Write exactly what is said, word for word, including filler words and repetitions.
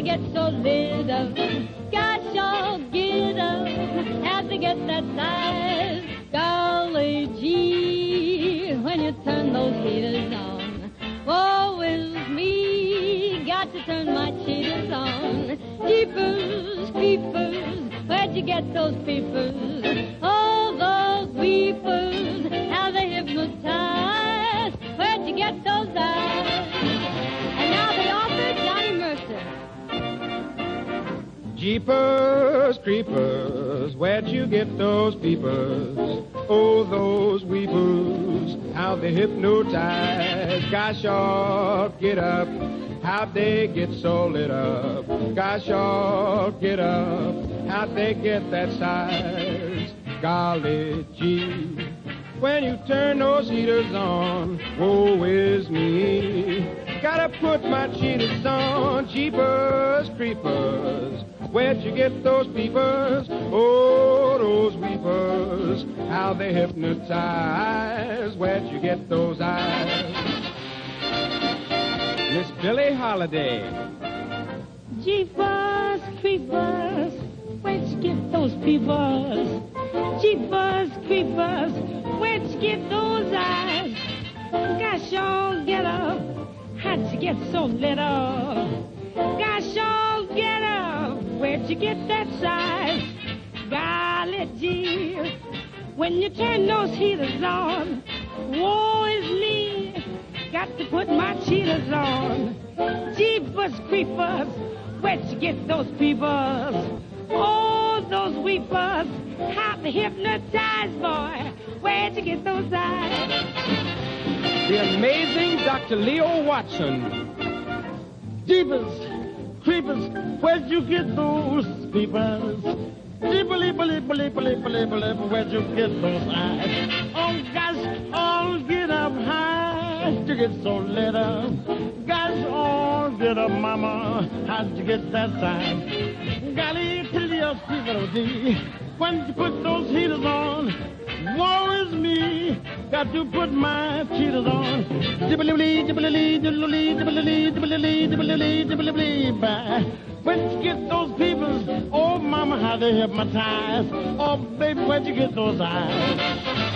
get so lit up. Gosh, I'll get up. How'd they get that size? Golly gee, when you turn those heaters on. Woe is me, got to turn my cheaters on. Jeepers, creepers, where'd you get those peepers? Oh, those weepers, how they hypnotize. Where'd you get those eyes? And now they offer Johnny Mercer. Jeepers, creepers, where'd you get those peepers? Oh, those weepers, how they hypnotize. Gosh, oh, get up, how'd they get so lit up? Gosh, oh, get up, how'd they get that size? Golly gee, when you turn those heaters on, woe is me. Gotta put my cheaters on. Jeepers, creepers, where'd you get those peepers? Oh, those weepers, how they hypnotize. Where'd you get those eyes? Miss Billie Holiday. Jeepers, creepers, where'd you get those peepers? Jeepers, creepers, where'd you get those eyes? Gosh, oh, get up, how'd you get so lit up? Gosh, oh, get up, where'd you get that size? Golly gee, when you turn those heaters on, woe is me, got to put my cheaters on. Jeepers, creepers, where'd you get those peepers? Oh, those weepers, how they hypnotize, boy. Where'd you get those eyes? The amazing Doctor Leo Watson. Jeepers, creepers, where'd you get those peepers? Jeepers, leapers, leapers, leapers, leapers, where'd you get those eyes? Oh, gosh, oh, get up high, you get so lit up. Gosh, oh, get up, mama, how'd you get that size? Golly, tell your secret, when you put those heaters on, woe is me, got to put my cheaters on. Jibbly-lee, jibbly-lee, jibbly-lee, jibbly-lee, jibbly-lee, jibbly-lee, jibbly-lee, bye. When you get those people, oh, mama, how they hypnotize. Oh, baby, where'd you get those eyes?